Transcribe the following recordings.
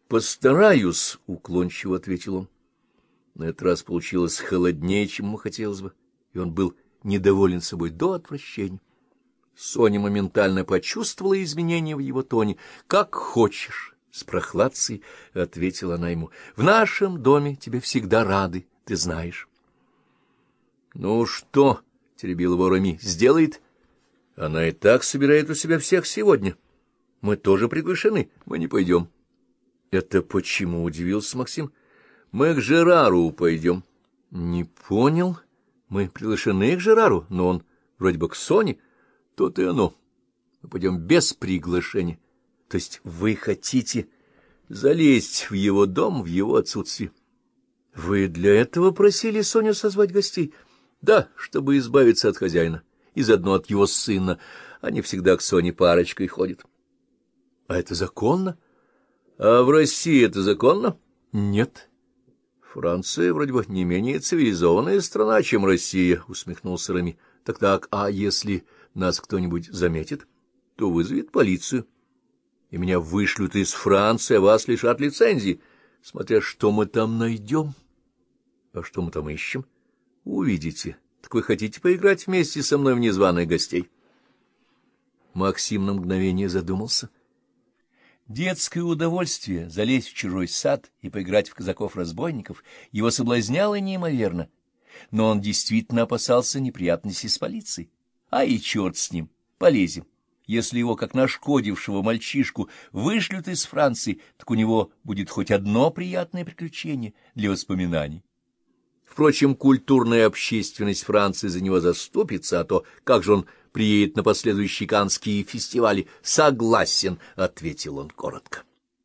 постараюсь, — уклончиво ответил он. На этот раз получилось холоднее, чем ему хотелось бы, и он был недоволен собой до отвращения. Соня моментально почувствовала изменения в его тоне. — Как хочешь, — с прохладцей ответила она ему. — В нашем доме тебе всегда рады, ты знаешь. — Ну что, — теребил его Рами, — сделает? Она и так собирает у себя всех сегодня. Мы тоже приглашены, мы не пойдем. — Это почему? — удивился Максим. — Мы к Жерару пойдем. — Не понял. Мы приглашены к Жерару, но он вроде бы к Соне. То-то и оно. Мы пойдем без приглашения. То есть вы хотите залезть в его дом в его отсутствие? Вы для этого просили Соню созвать гостей? Да, чтобы избавиться от хозяина и заодно от его сына. Они всегда к Соне парочкой ходят. А это законно? А в России это законно? Нет. Франция вроде бы не менее цивилизованная страна, чем Россия, усмехнулся Рами. Так, а если нас кто-нибудь заметит, то вызовет полицию, и меня вышлют из Франции, а вас лишат лицензии, смотря что мы там найдем. А что мы там ищем? Увидите. Так вы хотите поиграть вместе со мной в незваных гостей? Максим на мгновение задумался. Детское удовольствие залезть в чужой сад и поиграть в казаков-разбойников его соблазняло неимоверно, но он действительно опасался неприятностей с полицией. А и черт с ним, полезем. Если его, как нашкодившего мальчишку, вышлют из Франции, так у него будет хоть одно приятное приключение для воспоминаний. Впрочем, культурная общественность Франции за него заступится, а то как же он приедет на последующие каннские фестивали? Согласен, — ответил он коротко.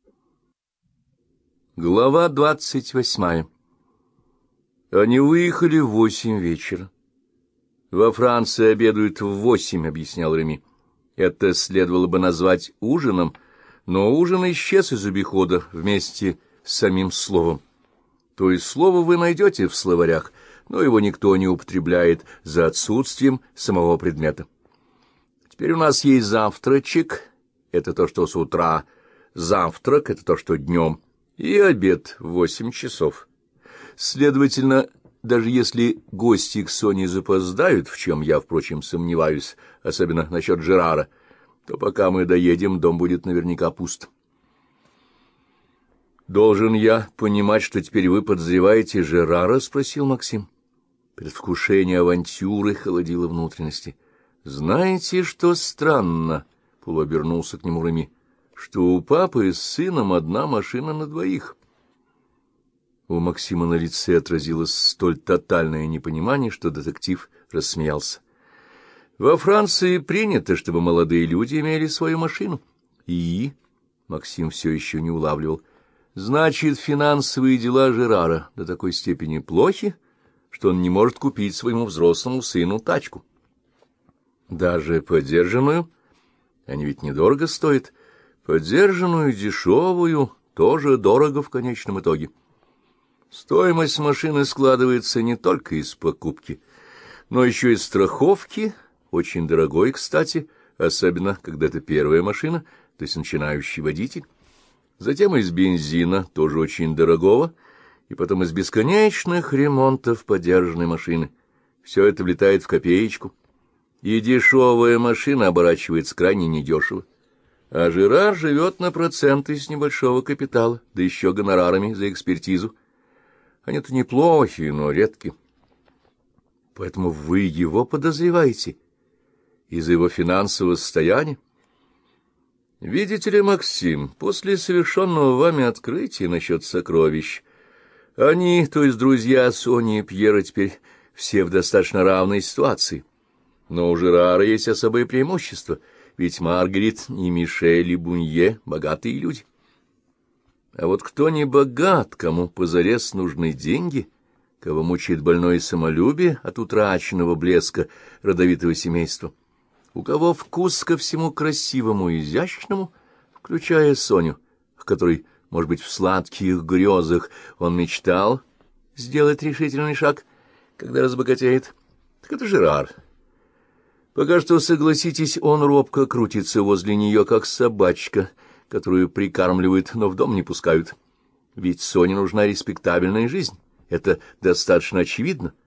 Глава 28. Они выехали в 8 вечера. Во Франции обедают в 8, — объяснял Реми. Это следовало бы назвать ужином, но ужин исчез из обихода вместе с самим словом. То есть слово вы найдете в словарях, но его никто не употребляет за отсутствием самого предмета. Теперь у нас есть завтрачек, это то, что с утра, завтрак — это то, что днем, и обед в 8 часов. Следовательно, даже если гости к Соне запоздают, в чем я, впрочем, сомневаюсь, особенно насчет Жерара, то пока мы доедем, дом будет наверняка пуст. «Должен я понимать, что теперь вы подозреваете Жерара?» — спросил Максим. Предвкушение авантюры холодило внутренности. «Знаете, что странно?» — полуобернулся к нему Реми. «Что у папы с сыном одна машина на двоих». У Максима на лице отразилось столь тотальное непонимание, что детектив рассмеялся. «Во Франции принято, чтобы молодые люди имели свою машину». «И?» — Максим все еще не улавливал. «Значит, финансовые дела Жерара до такой степени плохи, что он не может купить своему взрослому сыну тачку. Даже подержанную? Они ведь недорого стоят. Подержанную, дешевую, тоже дорого в конечном итоге. Стоимость машины складывается не только из покупки, но еще и страховки, очень дорогой, кстати, особенно когда это первая машина, то есть начинающий водитель. Затем из бензина, тоже очень дорогого, и потом из бесконечных ремонтов подержанной машины. Все это влетает в копеечку, и дешевая машина оборачивается крайне недешево. А Жерар живет на проценты с небольшого капитала, да еще гонорарами за экспертизу. Они-то неплохи, но редки. Поэтому вы его подозреваете из-за его финансового состояния? Видите ли, Максим, после совершенного вами открытия насчет сокровищ, они, то есть друзья Сони и Пьера, теперь все в достаточно равной ситуации. Но у Жерара есть особое преимущество, ведь Маргарет и Мишель и Бунье — богатые люди. А вот кто не богат, кому позарез нужны деньги, кого мучает больное самолюбие от утраченного блеска родовитого семейства, у кого вкус ко всему красивому и изящному, включая Соню, к которой, может быть, в сладких грезах он мечтал сделать решительный шаг, когда разбогатеет, так это Жерар. Пока что, согласитесь, он робко крутится возле нее, как собачка, которую прикармливают, но в дом не пускают. Ведь Соне нужна респектабельная жизнь. Это достаточно очевидно.